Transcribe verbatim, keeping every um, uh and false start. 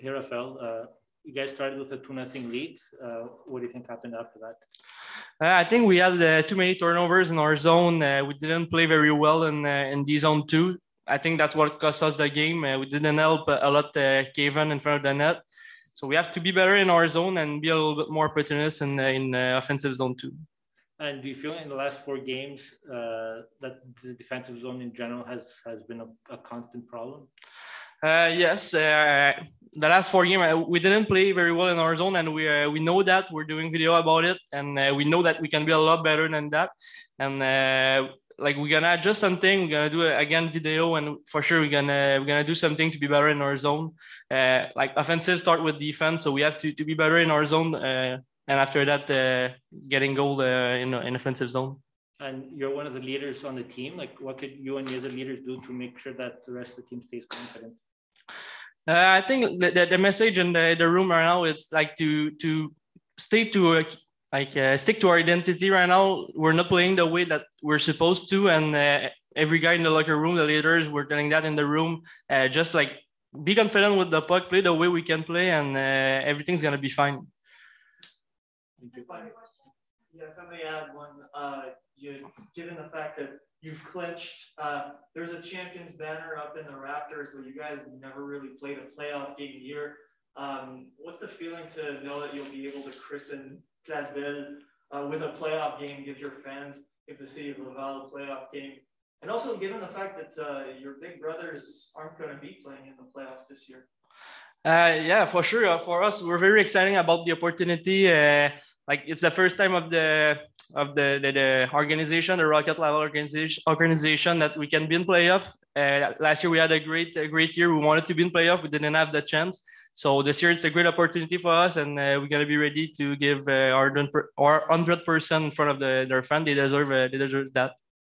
Hey, Rafael, uh, you guys started with a two nothing lead. Uh, what do you think happened after that? Uh, I think we had uh, too many turnovers in our zone. Uh, we didn't play very well in uh, in D zone two. I think that's what cost us the game. Uh, we didn't help a lot uh, Kevin in front of the net. So we have to be better in our zone and be a little bit more opportunist in, uh, in uh, offensive zone two. And do you feel in the last four games uh, that the defensive zone in general has, has been a, a constant problem? Uh, yes, uh, the last four games uh, we didn't play very well in our zone, and we uh, we know that. We're doing video about it, and uh, we know that we can be a lot better than that. And uh, like we're gonna adjust something, we're gonna do it again video, and for sure we're gonna we're gonna do something to be better in our zone. Uh, like offensive start with defense, so we have to to be better in our zone, uh, and after that, uh, getting goal uh, in in offensive zone. And you're one of the leaders on the team. Like, what could you and the other leaders do to make sure that the rest of the team stays confident? Uh, I think the, the, the message in the, the room right now is like to to stay to uh, like uh, stick to our identity right now. We're not playing the way that we're supposed to, and uh, every guy in the locker room, the leaders, we're telling that in the room. Uh, just like be confident with the puck, play the way we can play, and uh, everything's gonna be fine. Yeah, if I may add one, uh, you, given the fact that you've clinched, uh, there's a champions banner up in the rafters, but you guys never really played a playoff game here. Um, what's the feeling to know that you'll be able to christen Place Belle uh, with a playoff game, give your fans, give the city of Laval a playoff game? And also given the fact that uh, your big brothers aren't going to be playing in the playoffs this year. Uh, yeah, for sure. Uh, for us, we're very excited about the opportunity. Uh, like it's the first time of the of the, the, the organization, the Rocket Laval organization, organization that we can be in playoff. Uh, last year we had a great, a great year. We wanted to be in playoff. We didn't have the chance. So this year it's a great opportunity for us, and uh, we're gonna be ready to give uh, our our hundred percent in front of the their fan. They deserve uh, they deserve that.